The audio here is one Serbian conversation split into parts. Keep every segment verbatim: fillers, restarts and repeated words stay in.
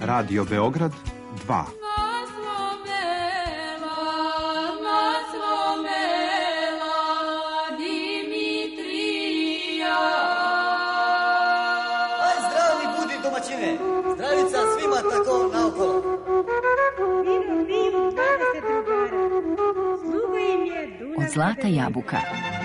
Radio Beograd dva. Zdravica svima tako naokolo. Vivu, vivu, zdrave se drugara. Sluga im je Dunav. Od Zlata jabuka.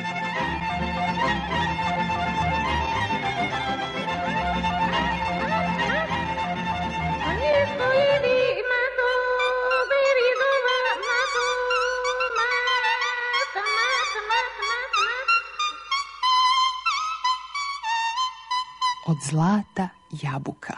Od Zlata jabuka.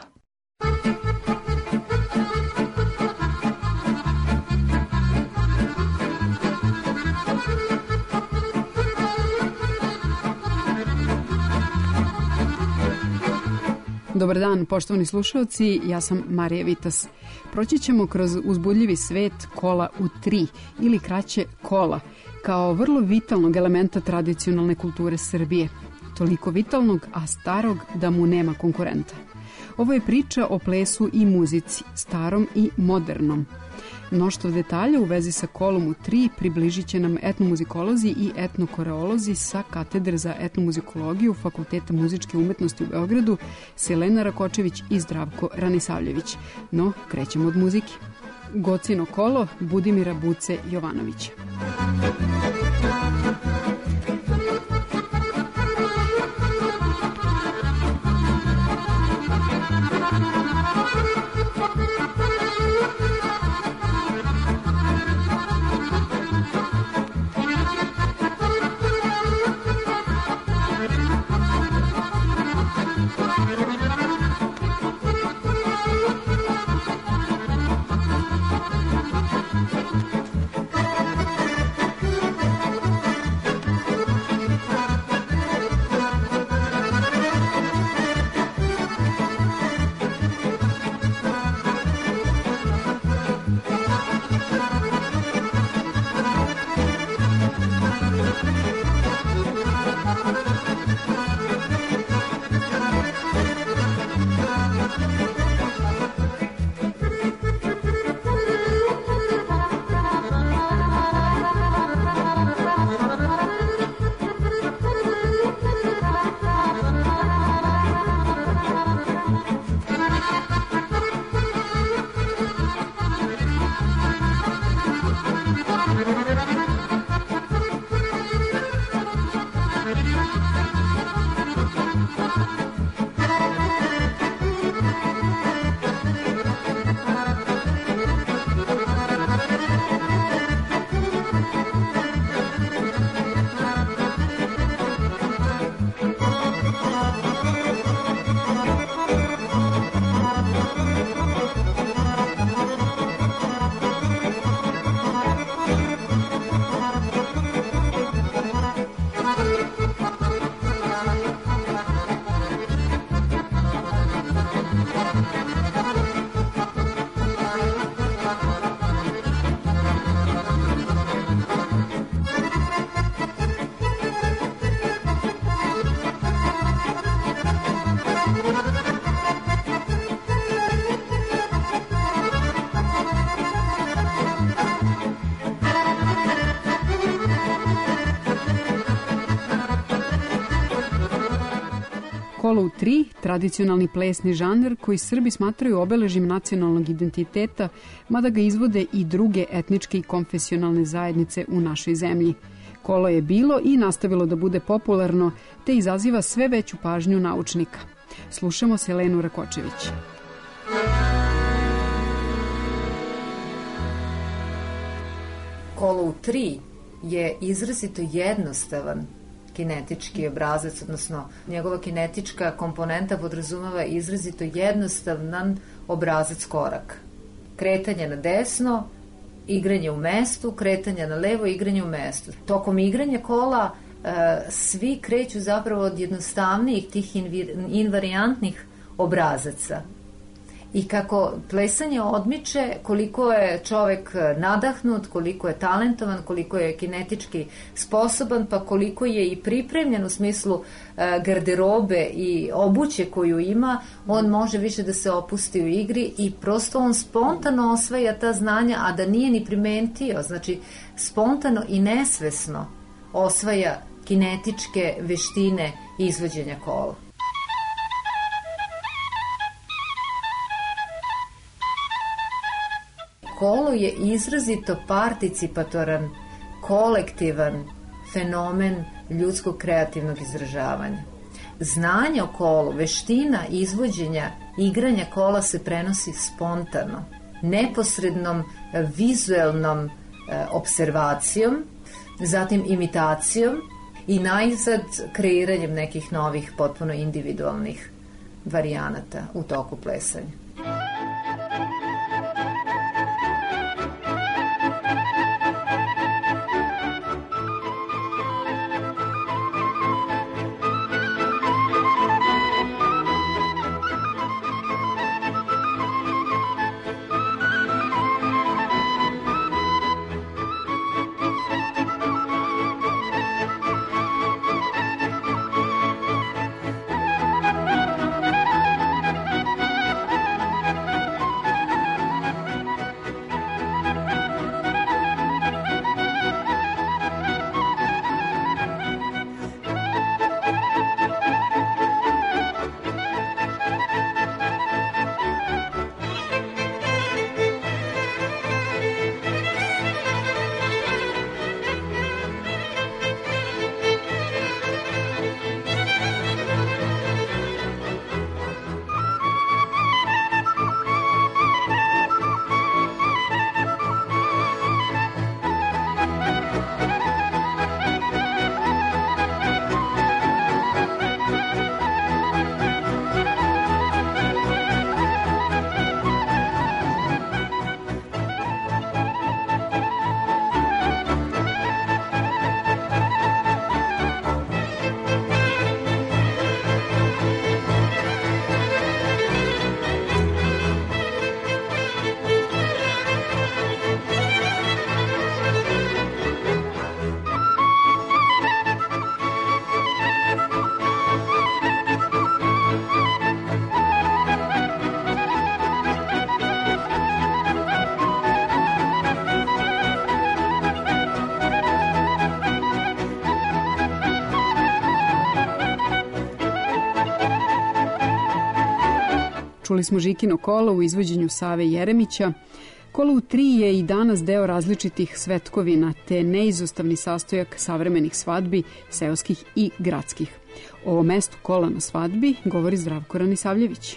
Dobar dan, poštovani slušalci, ja sam Marija Vitas. Proći ćemo kroz uzbudljivi svet kola u tri, ili kraće kola, kao vrlo vitalnog elementa tradicionalne kulture Srbije. Toliko vitalnog, a starog da mu nema konkurenta. Ovo je priča o plesu i muzici, starom i modernom. Mnoštvo detalja u vezi sa kolom u tri približit će nam etnomuzikolozi i etnokoreolozi sa katedre za etnomuzikologiju Fakulteta muzičke umetnosti u Beogradu, Selena Rakočević i Zdravko Ranisavljević. No, krećemo od muzike. Gocino kolo Budimira Buce Jovanovića. Kolo u tri, tradicionalni plesni žanr koji Srbi smatraju obeležim nacionalnog identiteta, mada ga izvode i druge etničke i konfesionalne zajednice u našoj zemlji. Kolo je bilo i nastavilo da bude popularno, te izaziva sve veću pažnju naučnika. Slušamo Selenu Rakočević. Kolo u tri je izrazito jednostavan kinetički obrazac, odnosno njegova kinetička komponenta podrazumeva izrazito jednostavan obrazac koraka. Kretanje na desno, igranje u mestu, kretanje na levo, igranje u mestu. Tokom igranja kola e, svi kreću zapravo od jednostavnijih tih invarijantnih obrazaca. i kako plesanje odmiče koliko je čovek nadahnut, koliko je talentovan, koliko je kinetički sposoban, pa koliko je i pripremljen u smislu garderobe i obuće koju ima, on može više da se opusti u igri i prosto on spontano osvaja ta znanja, a da nije ni primetio, znači spontano i nesvesno osvaja kinetičke veštine izvođenja kola. Kolo je izrazito participatoran, kolektivan fenomen ljudskog kreativnog izražavanja. Znanje o kolu, veština izvođenja, igranja kola se prenosi spontano, neposrednom vizuelnom e, observacijom, zatim imitacijom i najzad kreiranjem nekih novih, potpuno individualnih varijanata u toku plesanja. Čuli smo Žikino kolo u izvođenju Save Jeremića. Kolo u tri je i danas deo različitih svetkovina, te neizostavni sastojak savremenih svadbi, seoskih i gradskih. O mestu kola na svadbi govori Zdravko Ranisavljević.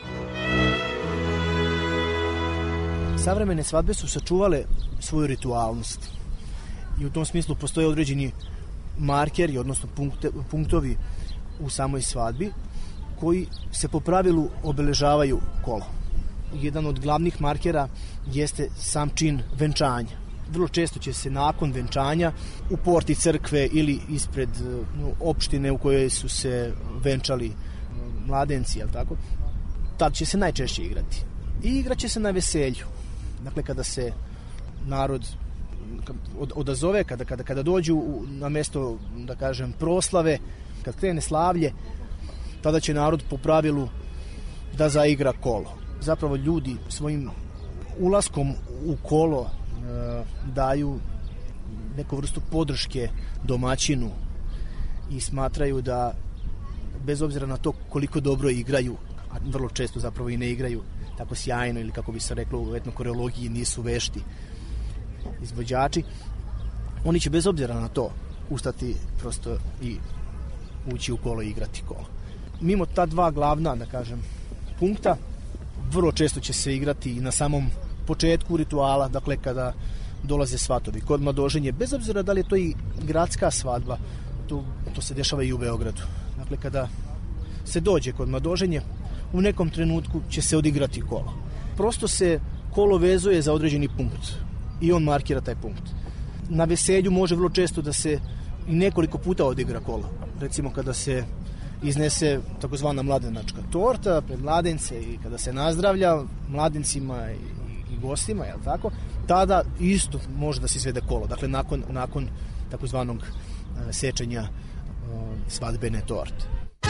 Savremene svadbe su sačuvale svoju ritualnost i u tom smislu postoje određeni markeri, odnosno punkte, punktovi u samoj svadbi koji se po pravilu obeležavaju kola. Jedan od glavnih markera jeste sam čin venčanja. Vrlo često će se nakon venčanja u porti crkve ili ispred no, opštine u kojoj su se venčali mladenci, jel tako? Tad će se najčešće igrati. I igraće se na veselju. Dakle, kada se narod odazove, kada, kada, kada dođu na mesto, da kažem, proslave, kad krene slavlje, tada će narod po pravilu da zaigra kolo. Zapravo ljudi svojim ulaskom u kolo e, daju neku vrstu podrške domaćinu i smatraju da bez obzira na to koliko dobro igraju, a vrlo često zapravo i ne igraju tako sjajno ili kako bi se reklo u etnokoreologiji nisu vešti izvođači, oni će bez obzira na to ustati prosto i ući u kolo i igrati kolo. Mimo ta dva glavna, da kažem, punkta, vrlo često će se igrati i na samom početku rituala, dakle kada dolaze svatovi. Kod mladoženje, bez obzira da li je to i gradska svadba, to, to se dešava i u Beogradu. Dakle, kada se dođe kod mladoženje, u nekom trenutku će se odigrati kolo. Prosto se kolo vezuje za određeni punkt i on markira taj punkt. Na veselju može vrlo često da se i nekoliko puta odigra kolo. Recimo kada se iznese takozvana mladenačka torta pred mladence i kada se nazdravlja mladencima i, i gostima, jel tako, tada isto može da se izvede kolo, dakle nakon, nakon takozvanog sečenja svadbene torte.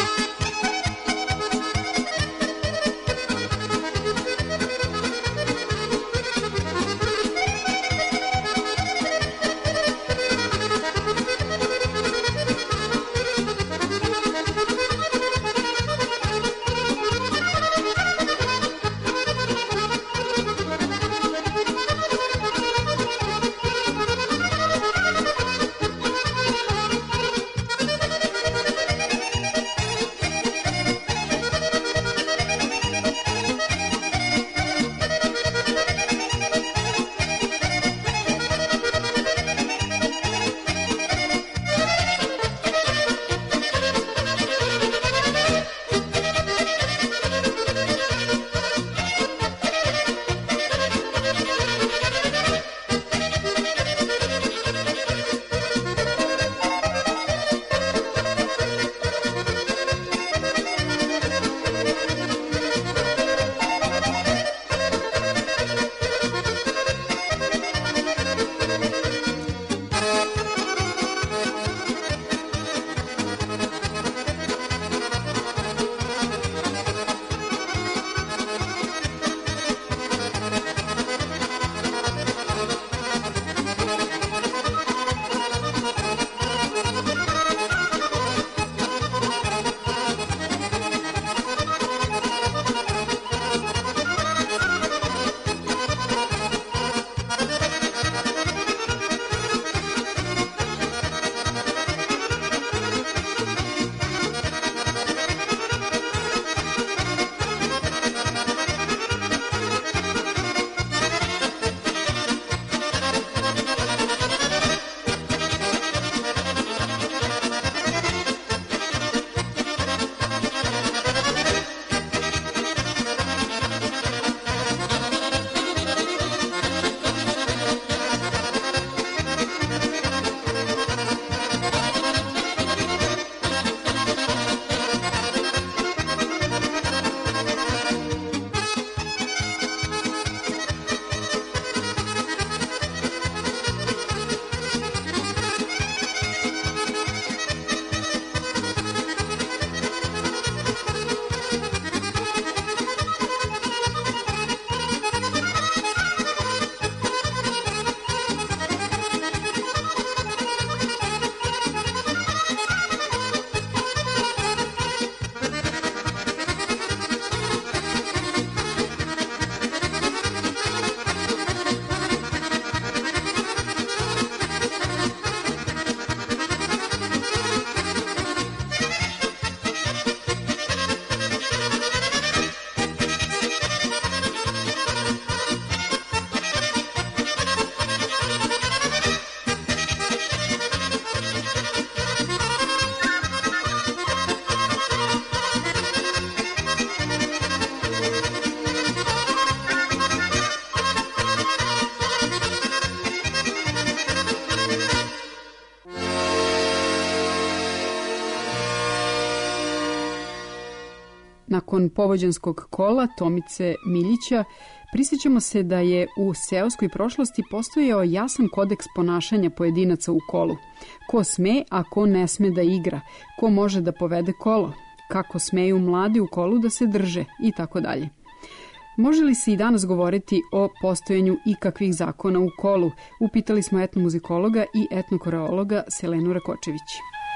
Nakon povođanskog kola Tomice Miljića prisjećamo se da je u seoskoj prošlosti postojao jasan kodeks ponašanja pojedinaca u kolu. Ko sme, a ko ne sme da igra, ko može da povede kolo, kako smeju mladi u kolu da se drže i tako dalje. Može li se i danas govoriti o postojanju ikakvih zakona u kolu? Upitali smo etnomuzikologa i etnokoreologa Selenu Rakočević.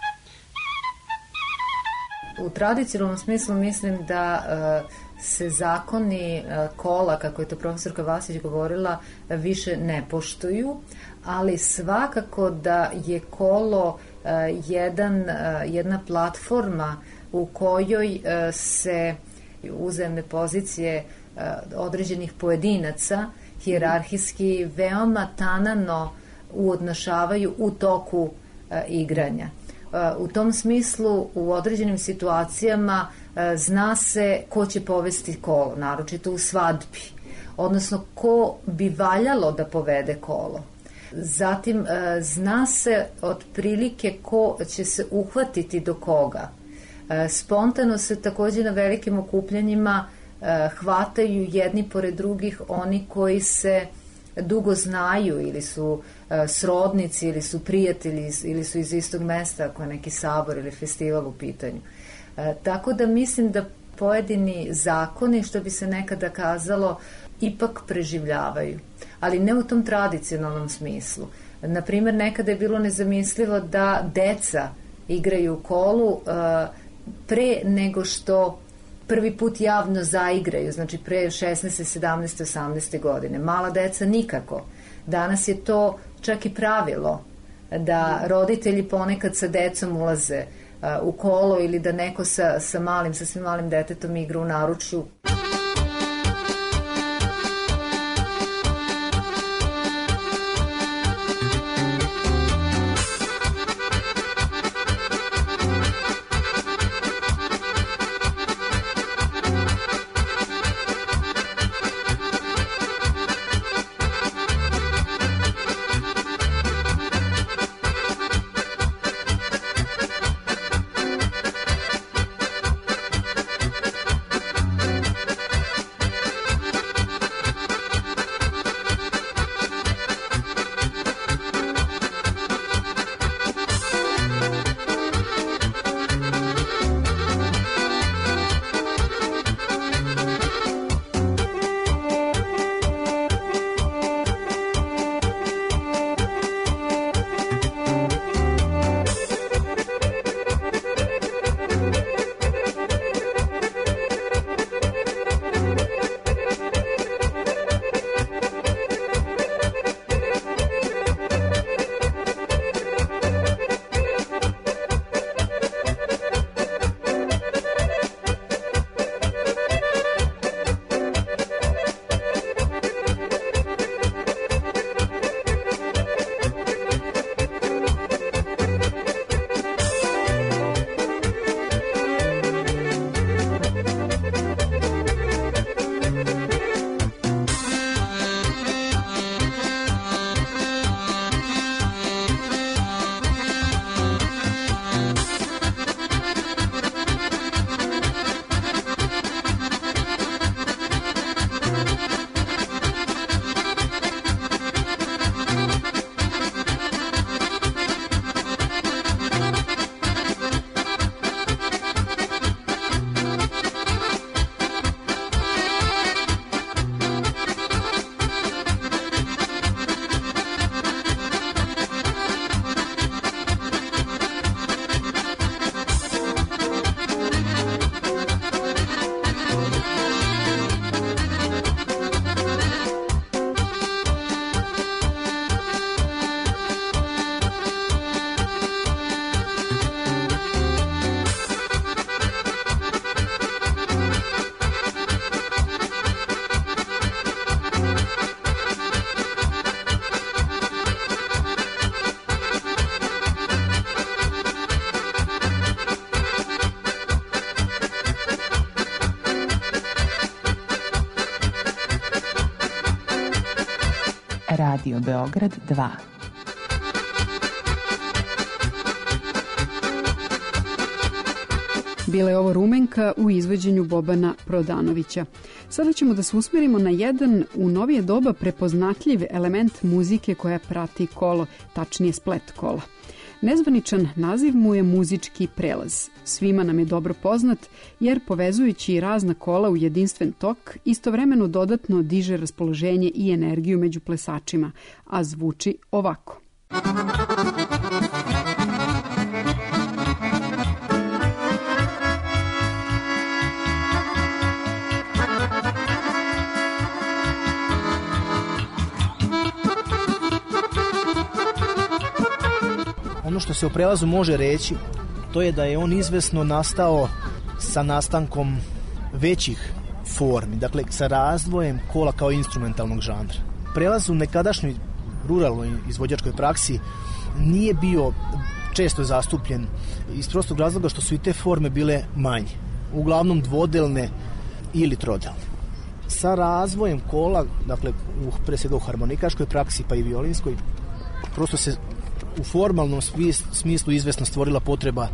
U tradicionalnom smislu mislim da uh, se zakoni uh, kola, kako je to profesorka Vasić govorila, više ne poštuju, ali svakako da je kolo uh, jedan, uh, jedna platforma u kojoj uh, se uzemne pozicije uh, određenih pojedinaca hijerarhijski veoma tanano uodnašavaju u toku uh, igranja. U tom smislu u određenim situacijama zna se ko će povesti kolo, naročito u svadbi, odnosno ko bi valjalo da povede kolo. Zatim zna se otprilike ko će se uhvatiti do koga. Spontano se takođe na velikim okupljanjima hvataju jedni pored drugih oni koji se dugo znaju ili su srodnici ili su prijatelji ili su iz istog mesta ako je neki sabor ili festival u pitanju. Tako da mislim da pojedini zakoni, što bi se nekada kazalo, ipak preživljavaju, ali ne u tom tradicionalnom smislu. Naprimer, nekada je bilo nezamislivo da deca igraju u kolu pre nego što prvi put javno zaigraju, znači pre šesnaeste, sedamnaeste, osamnaeste godine. Mala deca nikako. Danas je to čak i pravilo da roditelji ponekad sa decom ulaze u kolo ili da neko sa, sa malim, sa svim malim detetom igra u naručju. Radio Beograd dva. Bila je ovo Rumenka u izvođenju Bobana Prodanovića. Sada ćemo da se usmerimo na jedan u novije doba prepoznatljiv element muzike koja prati kolo, tačnije splet kola. Nezvaničan naziv mu je muzički prelaz. Svima nam je dobro poznat jer povezujući razna kola u jedinstven tok istovremeno dodatno diže raspoloženje i energiju među plesačima, a zvuči ovako. Ono što se o prelazu može reći, to je da je on izvesno nastao sa nastankom većih formi, dakle sa razvojem kola kao instrumentalnog žanra. Prelaz u nekadašnjoj ruralnoj izvođačkoj praksi nije bio često zastupljen iz prostog razloga što su i te forme bile manje, uglavnom dvodelne ili trodelne. Sa razvojem kola, dakle u, pre svega u harmonikaškoj praksi pa i violinskoj, prosto se u formalnom smislu izvesno stvorila potreba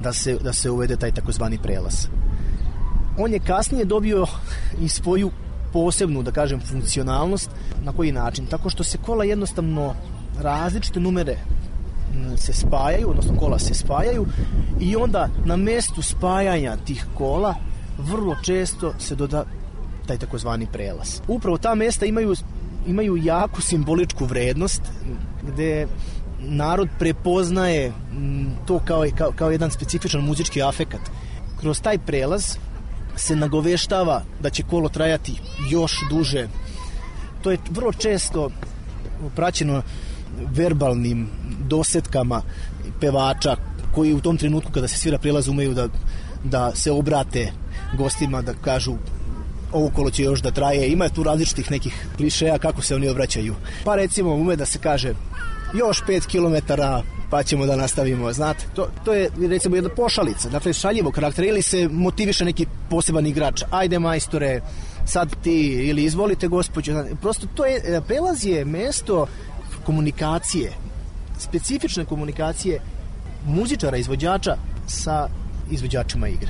da se, da se uvede taj takozvani prelaz. On je kasnije dobio i svoju posebnu, da kažem, funkcionalnost. Na koji način? Tako što se kola jednostavno različite numere se spajaju, odnosno kola se spajaju i onda na mestu spajanja tih kola vrlo često se doda taj takozvani prelaz. Upravo ta mesta imaju, imaju jaku simboličku vrednost gde narod prepoznaje to kao, kao, kao jedan specifičan muzički afekat. Kroz taj prelaz se nagoveštava da će kolo trajati još duže. To je vrlo često praćeno verbalnim dosetkama pevača koji u tom trenutku kada se svira prelaz umeju da, da se obrate gostima, da kažu ovo kolo će još da traje. Ima tu različitih nekih klišeja kako se oni obraćaju. Pa recimo ume da se kaže još pet kilometara pa ćemo da nastavimo, znate. To, to je recimo jedna pošalica, dakle šaljivo karaktera, ili se motiviše neki poseban igrač. Ajde majstore, sad ti, ili izvolite gospođo. Prosto to je, prelaz je mesto komunikacije, specifične komunikacije muzičara, izvođača sa izvođačima igre.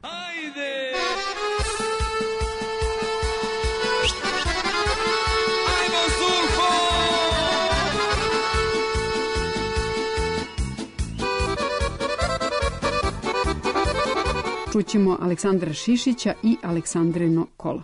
Čućemo Aleksandra Šišića i Aleksandrino kolo.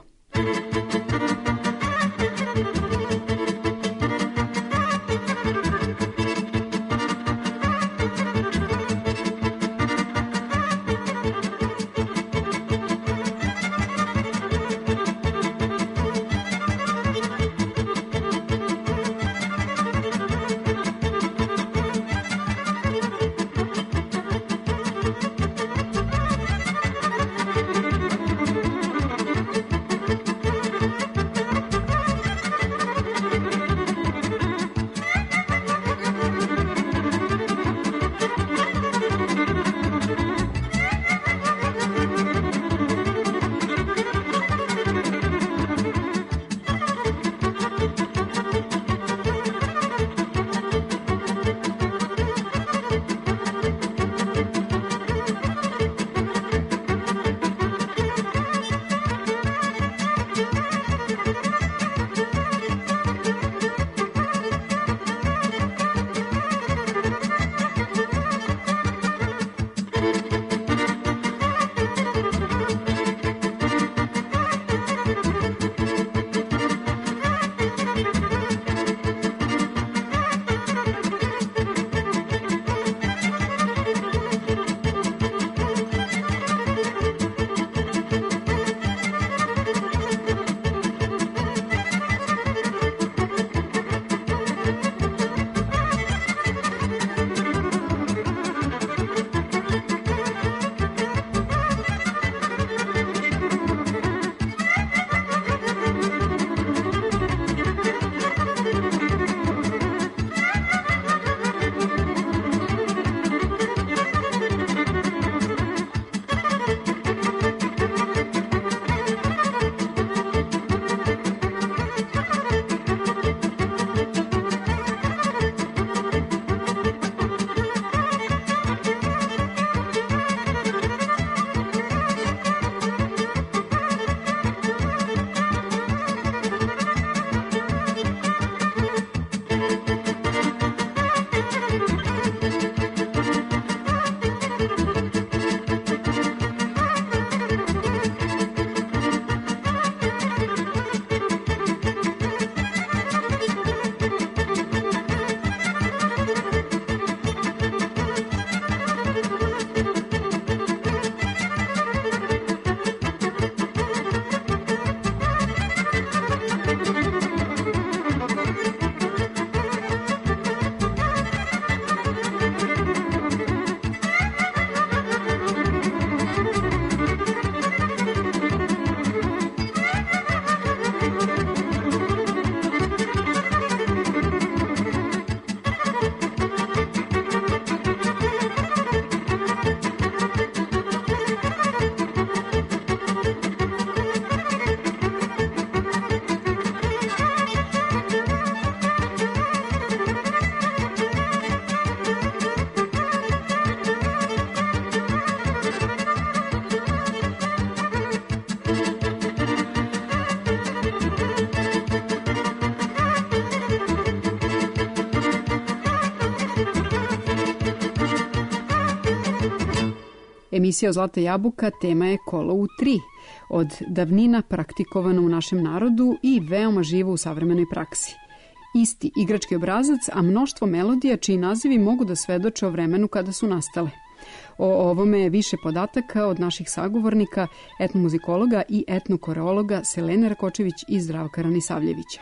Emisija Zlata jabuka tema je kolo u tri, od davnina praktikovano u našem narodu i veoma živo u savremenoj praksi. Isti igrački obrazac, a mnoštvo melodija čiji nazivi mogu da svedoče o vremenu kada su nastale. O ovome je više podataka od naših sagovornika, etnomuzikologa i etnokoreologa Selene Rakočević i Zdravka Ranisavljevića.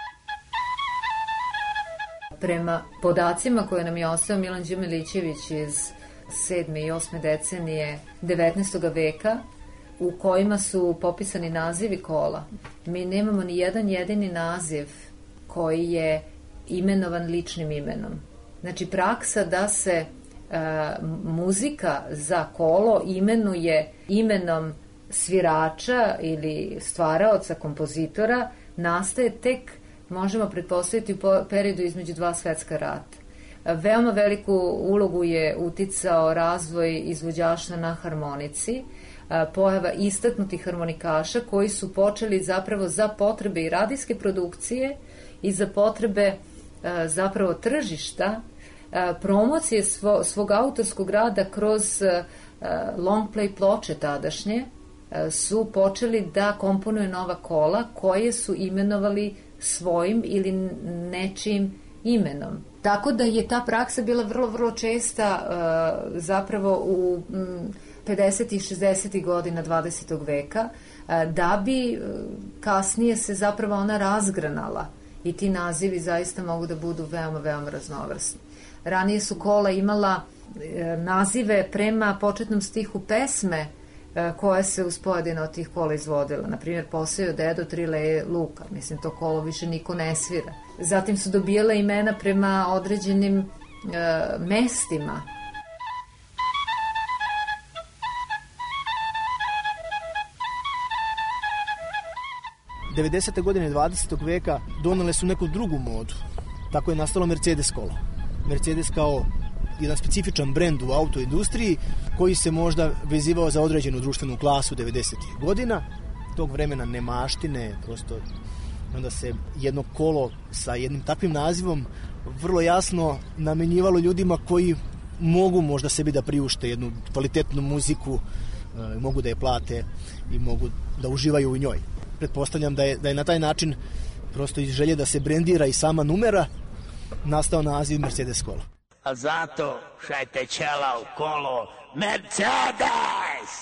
Prema podacima koje nam je ostao Milan Đumilićević iz sedme i osme decenije devetnaestog veka, u kojima su popisani nazivi kola, mi nemamo ni jedan jedini naziv koji je imenovan ličnim imenom. Znači, praksa da se e, muzika za kolo imenuje imenom svirača ili stvaraoca, kompozitora, nastaje tek, možemo pretpostaviti, u periodu između dva svetska rata. Veoma veliku ulogu je uticao razvoj izvođaštva na harmonici, pojava istaknutih harmonikaša koji su počeli zapravo za potrebe i radijske produkcije i za potrebe zapravo tržišta, promocije svo, svog autorskog rada kroz long play ploče tadašnje, su počeli da komponuju nova kola koje su imenovali svojim ili nečijim imenom. Tako da je ta praksa bila vrlo, vrlo česta zapravo u pedesetih i šezdesetih godina dvadesetog veka, da bi kasnije se zapravo ona razgranala i ti nazivi zaista mogu da budu veoma, veoma raznovrsni. Ranije su kola imala nazive prema početnom stihu pesme koja se uz pojedine od tih kola izvodila. Naprimjer, poseo dedo tri leje luka. Mislim, to kolo više niko ne svira. Zatim su dobijala imena prema određenim e, mestima. devedesete godine dvadesetog veka donele su neku drugu modu. Tako je nastalo Mercedes kolo. Mercedes kao jedan specifičan brend u autoindustriji koji se možda vezivao za određenu društvenu klasu devedesetih godina. Tog vremena nemaštine, prosto onda se jedno kolo sa jednim takvim nazivom vrlo jasno namenjivalo ljudima koji mogu možda sebi da priušte jednu kvalitetnu muziku, mogu da je plate i mogu da uživaju u njoj. Pretpostavljam da je, da je na taj način, prosto iz želje da se brendira i sama numera, nastao naziv Mercedes kola. A zato šajte čela u kolo Mercedes!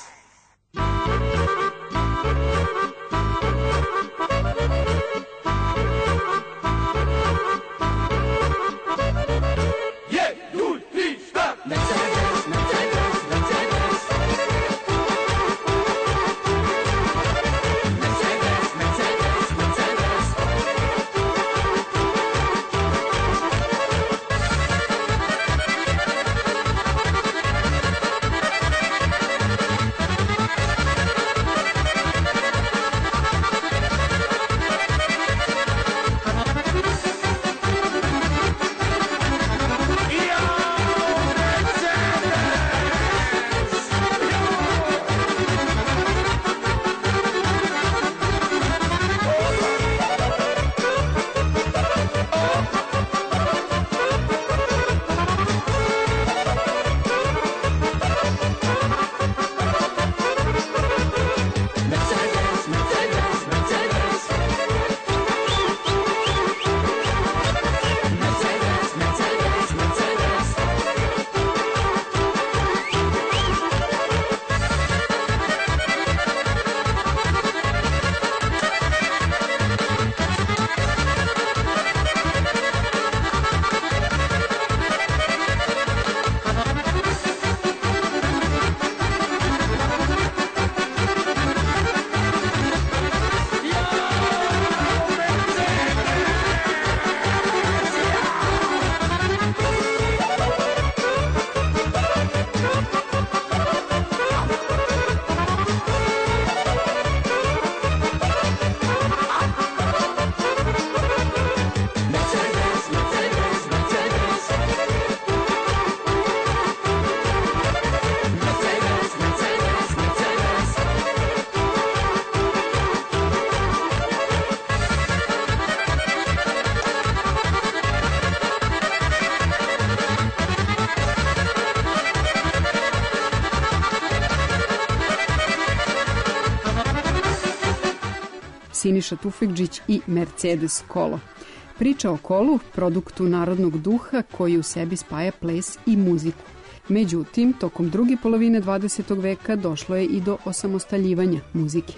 Siniša Tufekđić i Mercedes kolo. Priča o kolu, produktu narodnog duha koji u sebi spaja ples i muziku. Međutim, tokom druge polovine dvadesetog veka došlo je i do osamostaljivanja muzike.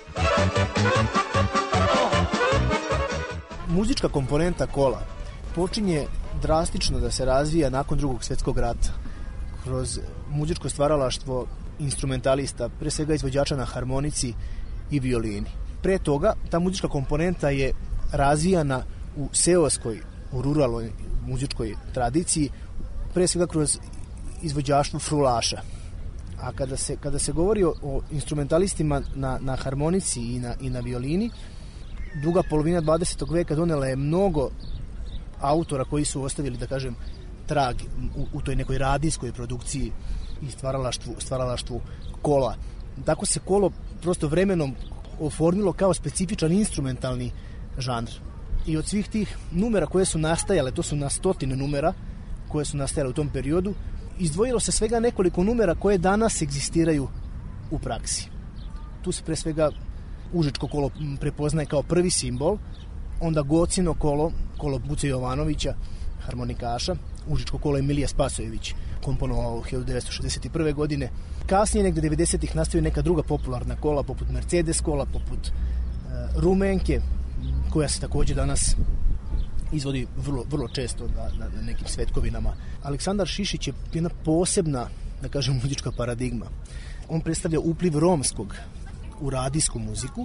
Muzička komponenta kola počinje drastično da se razvija nakon drugog svjetskog rata kroz muzičko stvaralaštvo instrumentalista, pre svega izvođača na harmonici i violini. Pre toga ta muzička komponenta je razvijana u seoskoj, u ruralnoj muzičkoj tradiciji, pre svega kroz izvođaštvo frulaša. A kada se, kada se govori o, o instrumentalistima na, na harmonici i na, i na violini, druga polovina dvadesetog veka donela je mnogo autora koji su ostavili, da kažem, trag u, u toj nekoj radijskoj produkciji i stvaralaštvu, stvaralaštvu kola. Tako se kolo prosto vremenom oformilo kao specifičan instrumentalni žanr. I od svih tih numera koje su nastajale, to su na stotine numera koje su nastajale u tom periodu, izdvojilo se svega nekoliko numera koje danas egzistiraju u praksi. Tu se pre svega Užičko kolo prepoznaje kao prvi simbol, onda Gocino kolo, kolo Buce Jovanovića, harmonikaša, Užičko kolo Emilija Spasojević, komponovao hiljadu devetsto šezdeset prve. godine. Kasnije, negde devedesetih, nastaju neka druga popularna kola, poput Mercedes kola, poput e, Rumenke, koja se takođe danas izvodi vrlo, vrlo često na, na, na nekim svetkovinama. Aleksandar Šišić je jedna posebna, da kažem, muzička paradigma. On predstavlja upliv romskog u radijsku muziku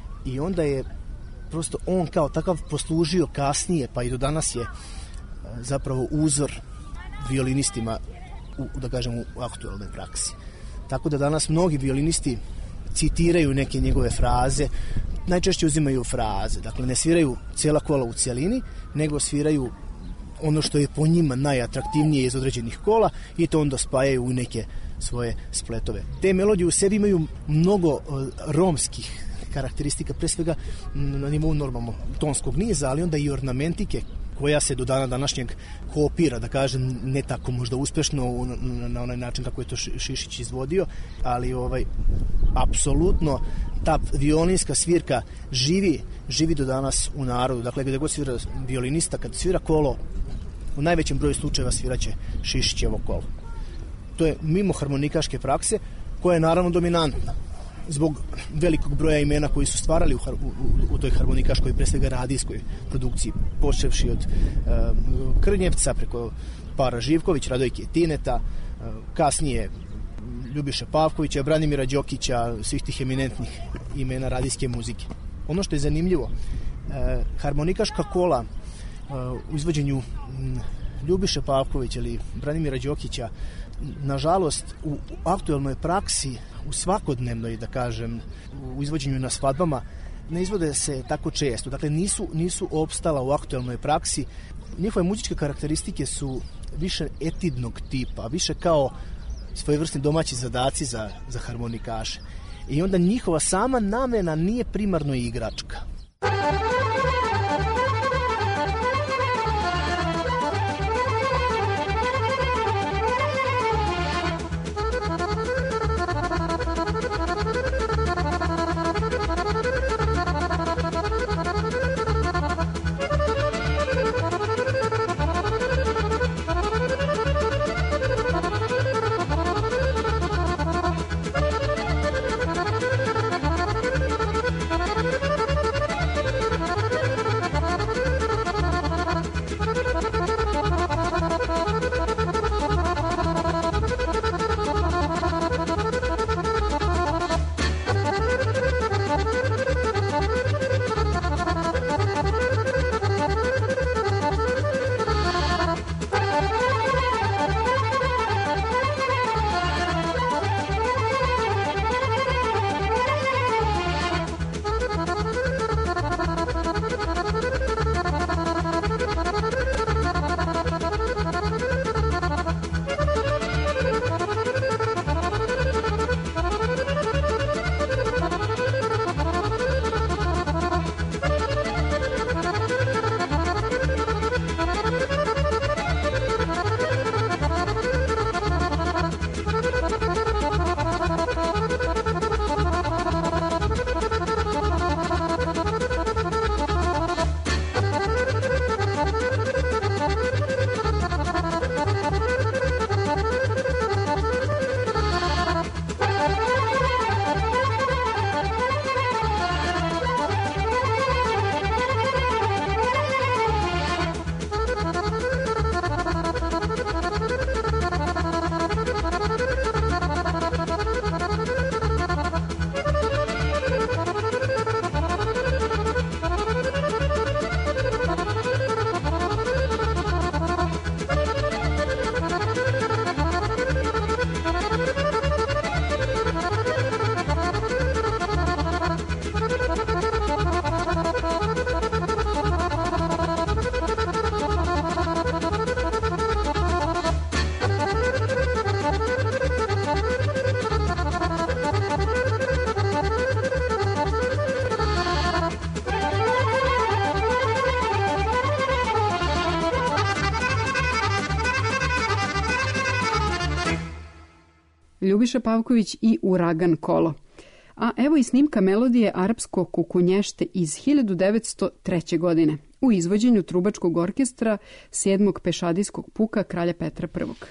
i onda je prosto on kao takav poslužio kasnije, pa i do danas je zapravo uzor violinistima u, da kažem, u aktuelnoj praksi. Tako da danas mnogi violinisti citiraju neke njegove fraze, najčešće uzimaju fraze, dakle ne sviraju cijela kola u cijelini, nego sviraju ono što je po njima najatraktivnije iz određenih kola i to onda spajaju u neke svoje spletove. Te melodije u sebi imaju mnogo uh, romskih karakteristika, pre svega na nivou normalno tonskog niza, ali onda i ornamentike koja se do dana današnjeg kopira, da kažem, ne tako možda uspešno na, na onaj način kako je to Šišić izvodio, ali ovaj apsolutno ta violinska svirka živi, živi do danas u narodu. Dakle, gde god svira violinista, kad svira kolo, u najvećem broju slučajeva sviraće Šišićevo kolo. To je mimo harmonikaške prakse, koja je naravno dominantna zbog velikog broja imena koji su stvarali u, u, u, u toj harmonikaškoj, pre svega radijskoj produkciji, počevši od uh, Krnjevca preko Para Živković, Radojke Tineta, uh, kasnije Ljubiše Pavkovića, Branimira Đokića, svih tih eminentnih imena radijske muzike. Ono što je zanimljivo, uh, harmonikaška kola uh, u izvođenju um, Ljubiše Pavkovića ili Branimira Đokića, nažalost, u aktuelnoj praksi, u svakodnevnoj, da kažem, u izvođenju na svadbama, ne izvode se tako često. Dakle, nisu, nisu opstala u aktuelnoj praksi. Njihove muzičke karakteristike su više etidnog tipa, više kao svojevrsni domaći zadaci za, za harmonikaše. I onda njihova sama namena nije primarno igračka. Ljubiša Pavković i Uragan kolo. A evo i snimka melodije Arapsko kukunješte iz hiljadu devetsto treće. godine u izvođenju trubačkog orkestra sedmog pešadijskog puka kralja Petra prvog.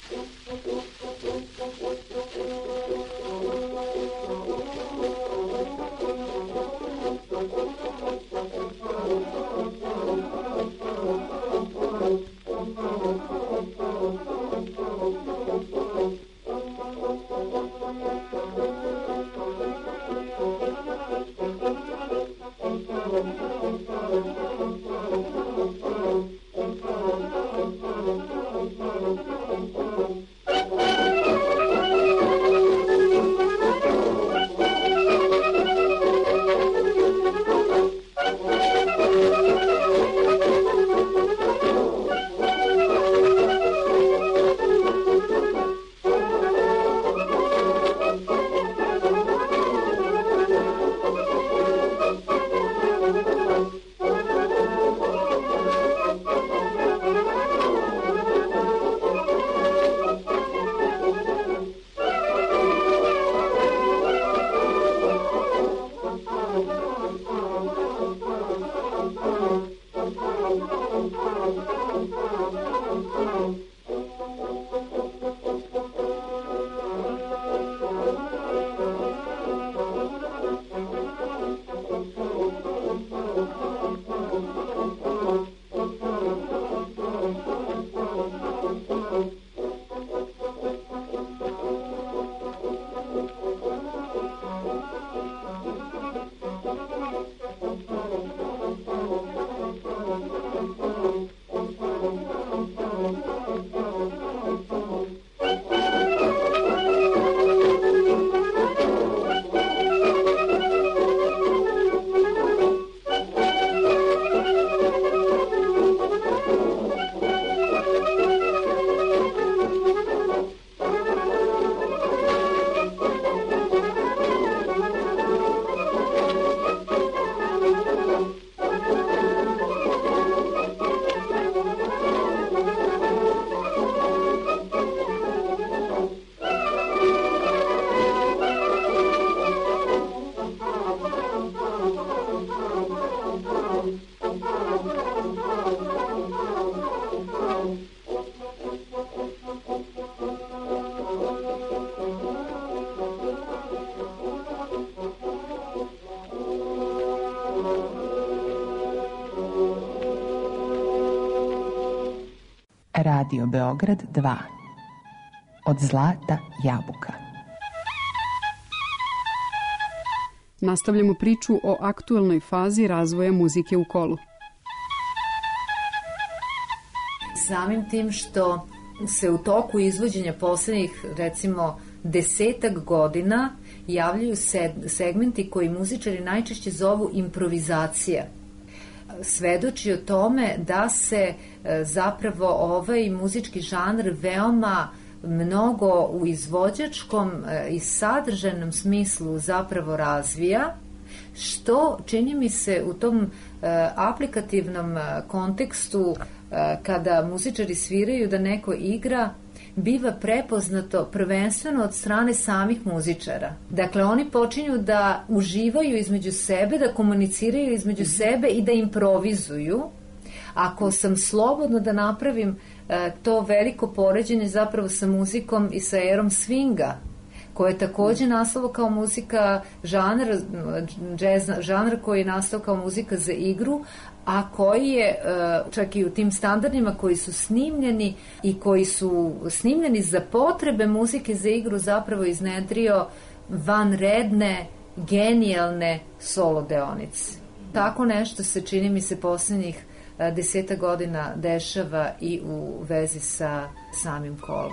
Radio Beograd dva. Od zlata jabuka. Nastavljamo priču o aktuelnoj fazi razvoja muzike u kolu. Samim tim što se u toku izvođenja poslednjih, recimo, desetak godina javljaju segmenti koji muzičari najčešće zovu improvizacija. Svedoči o tome da se zapravo ovaj muzički žanr veoma mnogo u izvođačkom i sadržajnom smislu zapravo razvija, što čini mi se u tom aplikativnom kontekstu kada muzičari sviraju da neko igra, biva prepoznato prvenstveno od strane samih muzičara. Dakle, oni počinju da uživaju između sebe, da komuniciraju između sebe i da improvizuju. Ako sam slobodno da napravim to veliko poređenje zapravo sa muzikom i sa erom swinga, koja je takođe nastalo kao muzika, žanr, jazz, žanr koji je nastao kao muzika za igru, a koji je, čak i u tim standardima koji su snimljeni i koji su snimljeni za potrebe muzike za igru, zapravo iznedrio vanredne, genijalne solo deonice. Tako nešto se, čini mi se, poslednjih deseta godina dešava i u vezi sa samim kolom.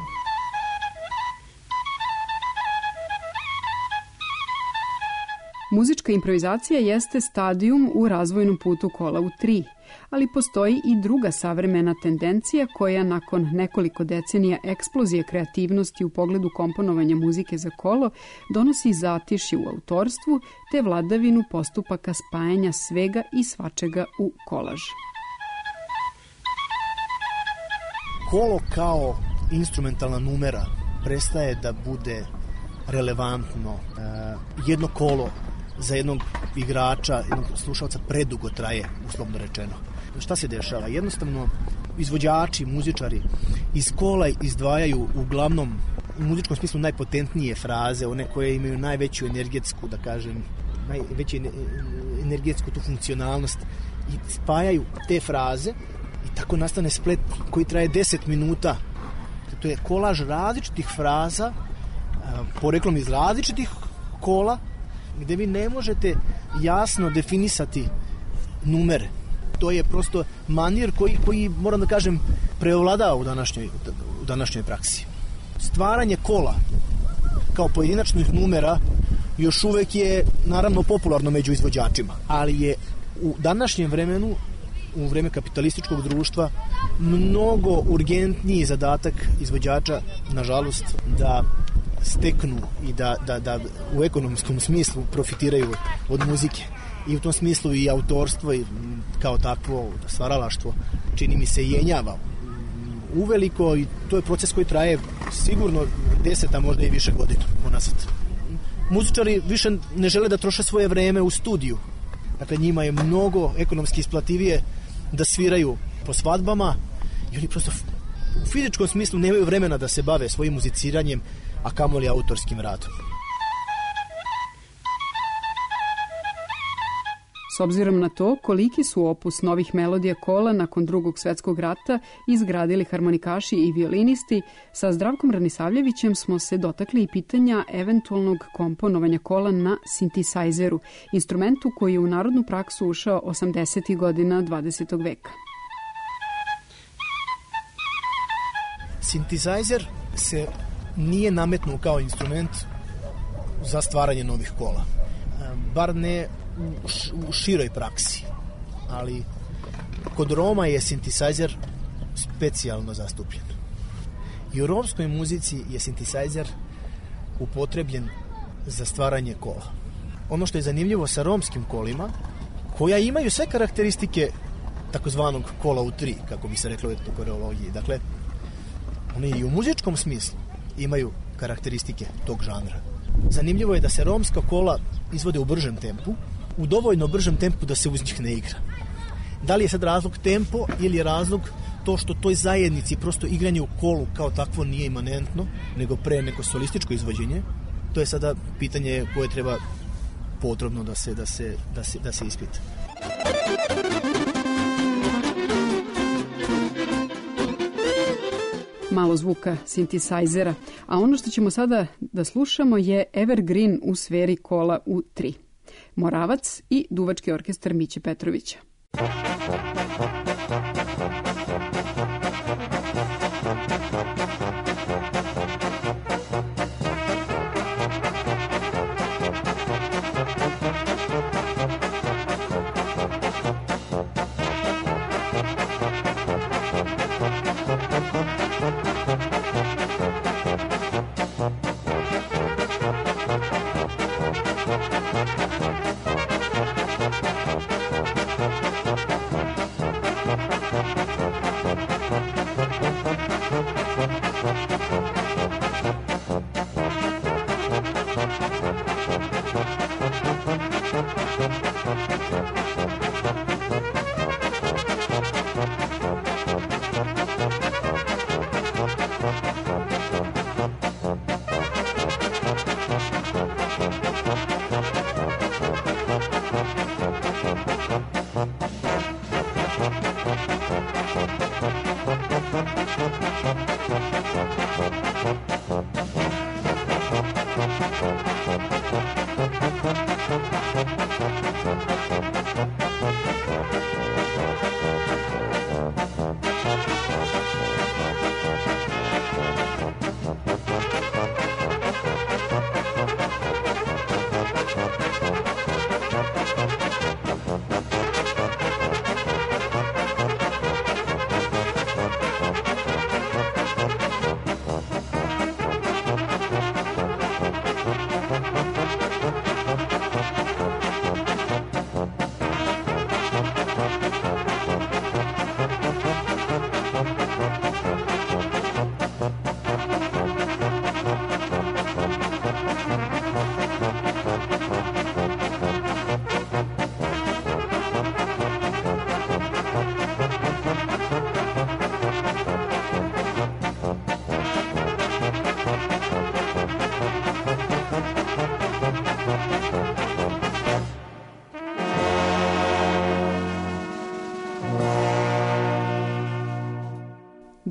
Muzička improvizacija jeste stadijum u razvojnom putu kola u tri, ali postoji i druga savremena tendencija koja nakon nekoliko decenija eksplozije kreativnosti u pogledu komponovanja muzike za kolo donosi zatišje u autorstvu te vladavinu postupaka spajanja svega i svačega u kolaž. Kolo kao instrumentalna numera prestaje da bude relevantno. E, jedno kolo za jednog igrača, jednog slušalca predugo traje, uslovno rečeno. Šta se dešava? Jednostavno, izvođači, muzičari iz kola izdvajaju uglavnom u muzičkom smislu najpotentnije fraze, one koje imaju najveću energetsku, da kažem, najveću energetsku tu funkcionalnost i spajaju te fraze i tako nastane splet koji traje deset minuta. To je kolaž različitih fraza, poreklom iz različitih kola, gde vi ne možete jasno definisati numere. To je prosto manir koji, koji moram da kažem, preovladava u današnjoj, u današnjoj praksi. Stvaranje kola kao pojedinačnih numera još uvek je naravno popularno među izvođačima, ali je u današnjem vremenu, u vreme kapitalističkog društva, mnogo urgentniji zadatak izvođača, nažalost, da steknu i da, da, da u ekonomskom smislu profitiraju od muzike. I u tom smislu i autorstvo i kao takvo stvaralaštvo čini mi se jenjava uveliko i to je proces koji traje sigurno deset, a možda i više godina unazad. Muzičari više ne žele da troše svoje vreme u studiju. Dakle, njima je mnogo ekonomski isplativije da sviraju po svadbama i oni prosto u fizičkom smislu nemaju vremena da se bave svojim muziciranjem, a kamoli autorskim radom. S obzirom na to koliki su opus novih melodija kola nakon Drugog svetskog rata izgradili harmonikaši i violinisti, sa Zdravkom Ranisavljevićem smo se dotakli i pitanja eventualnog komponovanja kola na sintisajzeru, instrumentu koji je u narodnu praksu ušao osamdesetih godina dvadesetog veka. Sintisajzer se nije nametnuo kao instrument za stvaranje novih kola. Bar ne u široj praksi, ali kod Roma je sintisajzer specijalno zastupljen. I u romskoj muzici je sintisajzer upotrebljen za stvaranje kola. Ono što je zanimljivo sa romskim kolima, koja imaju sve karakteristike takozvanog kola u tri, kako bi se reklo u etnokoreologiji. Dakle, oni i u muzičkom smislu imaju karakteristike tog žanra. Zanimljivo je da se romska kola izvode u bržem tempu, u dovoljno bržem tempu da se uz njih ne igra. Da li je sad razlog tempo ili je razlog to što toj zajednici prosto igranje u kolu kao takvo nije imanentno, nego pre neko solističko izvođenje, to je sada pitanje koje treba potrebno da se, da se, da se, da se ispita. Malo zvuka sintisajzera, a ono što ćemo sada da slušamo je Evergreen u sferi kola u tri. Moravac i duvački orkestar Miće Petrovića.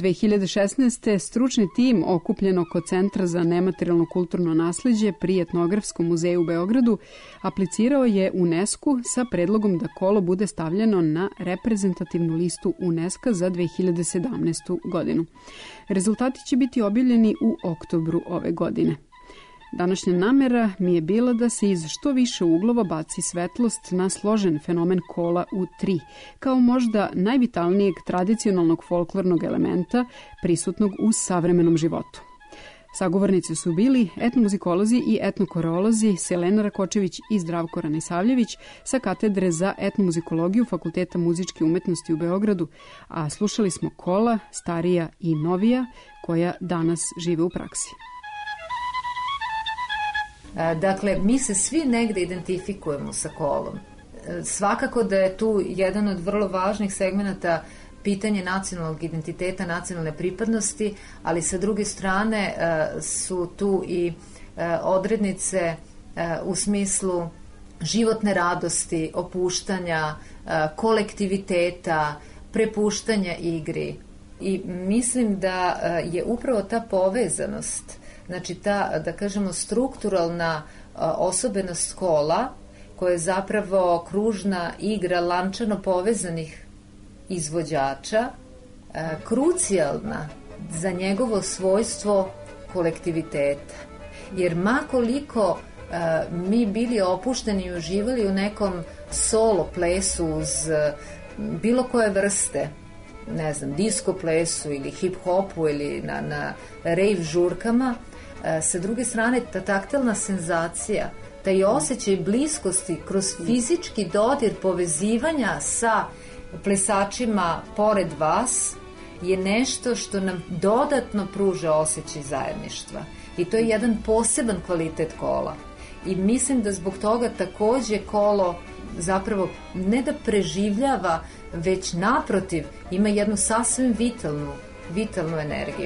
dve hiljade šesnaeste. stručni tim okupljen oko Centra za nematerijalno kulturno nasleđe pri Etnografskom muzeju u Beogradu aplicirao je UNESCO sa predlogom da kolo bude stavljeno na reprezentativnu listu UNESCO za dve hiljade sedamnaestu. godinu. Rezultati će biti objavljeni u oktobru ove godine. Današnja namera mi je bila da se iz što više uglova baci svetlost na složen fenomen kola u tri, kao možda najvitalnijeg tradicionalnog folklornog elementa prisutnog u savremenom životu. Sagovornici su bili etnomuzikolozi i etnokoreolozi Selena Rakočević i Zdravko Ranisavljević sa katedre za etnomuzikologiju Fakulteta muzičke umetnosti u Beogradu, a slušali smo kola, starija i novija, koja danas žive u praksi. Dakle, mi se svi negde identifikujemo sa kolom. Svakako da je tu jedan od vrlo važnih segmenata pitanje nacionalnog identiteta, nacionalne pripadnosti, ali sa druge strane su tu i odrednice u smislu životne radosti, opuštanja, kolektiviteta, prepuštanja igri. I mislim da je upravo ta povezanost, znači ta, da kažemo, strukturalna osobenost kola, koja je zapravo kružna igra lančano povezanih izvođača, krucijalna za njegovo svojstvo kolektiviteta. Jer makoliko mi bili opušteni i uživali u nekom solo plesu uz bilo koje vrste, ne znam, disko plesu ili hip hopu ili na, na rave žurkama, sa druge strane ta taktilna senzacija, taj osjećaj bliskosti kroz fizički dodir povezivanja sa plesačima pored vas je nešto što nam dodatno pruža osjećaj zajedništva. I to je jedan poseban kvalitet kola. I mislim da zbog toga takođe kolo zapravo ne da preživljava, već naprotiv ima jednu sasvim vitalnu, vitalnu energiju.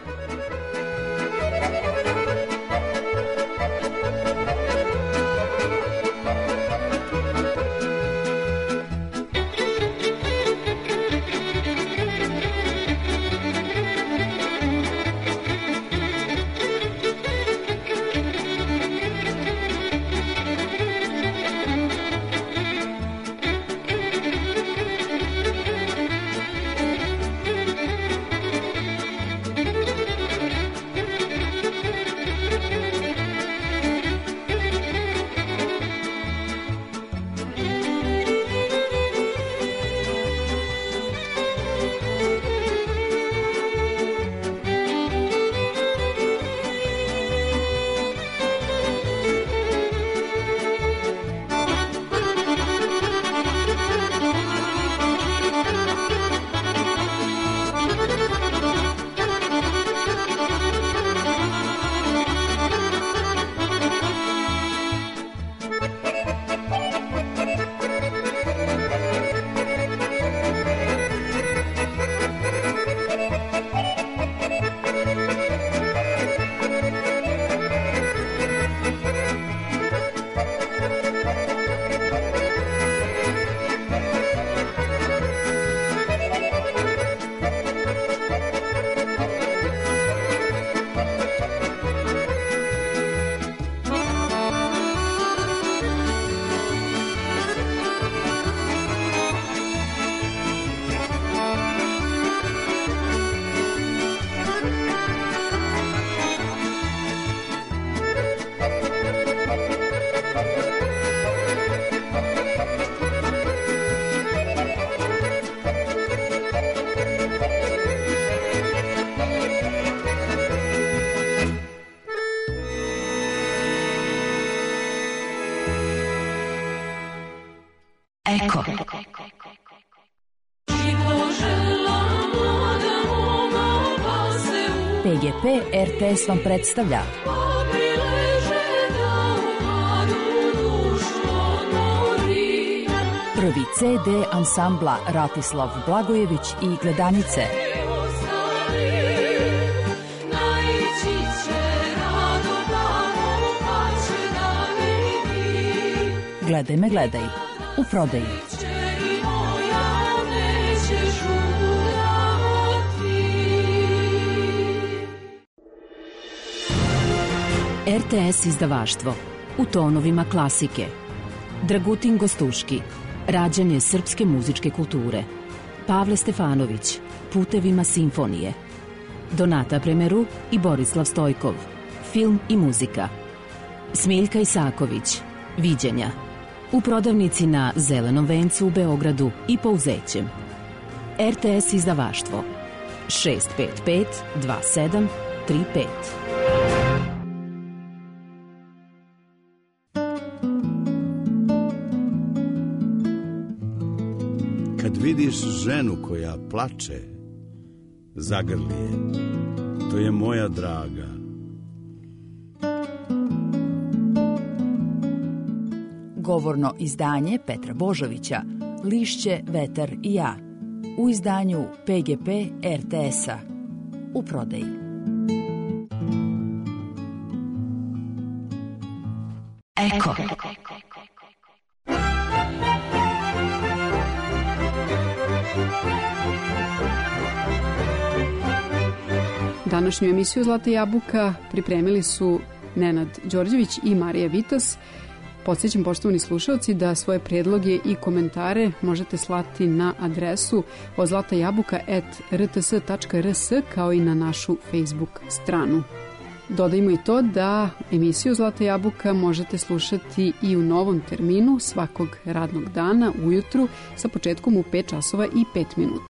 Eko. P G P R T S vam predstavlja prvi C D ansambla Ratislav Blagojević i Gledanice. Gledaj me, gledaj. U prodaji. R T S izdavaštvo u tonovima klasike. Dragutin Gostuški, rađanje srpske muzičke kulture. Pavle Stefanović, Putevima simfonije. Donata Premeru i Borislav Stojkov, film i muzika. Smiljka Isaković, Viđenja. U prodavnici na Zelenom vencu u Beogradu i Pouzećem. R T S izdavaštvo šest pet pet dva sedam tri pet. Kad vidiš ženu koja plače, zagrli je, to je moja draga. Govorno izdanje Petra Božovića, Lišće, vetar i ja, u izdanju P G P R T S-a, u prodaji. Eko. Današnju emisiju Zlata jabuka pripremili su Nenad Đorđević i Marija Vitas. Podsjećam, poštovani slušalci, da svoje predloge i komentare možete slati na adresu od zlatajabuka at r t s tačka r s, kao i na našu Facebook stranu. Dodajmo i to da emisiju Zlata jabuka možete slušati i u novom terminu svakog radnog dana ujutru sa početkom u pet časova i pet minuta.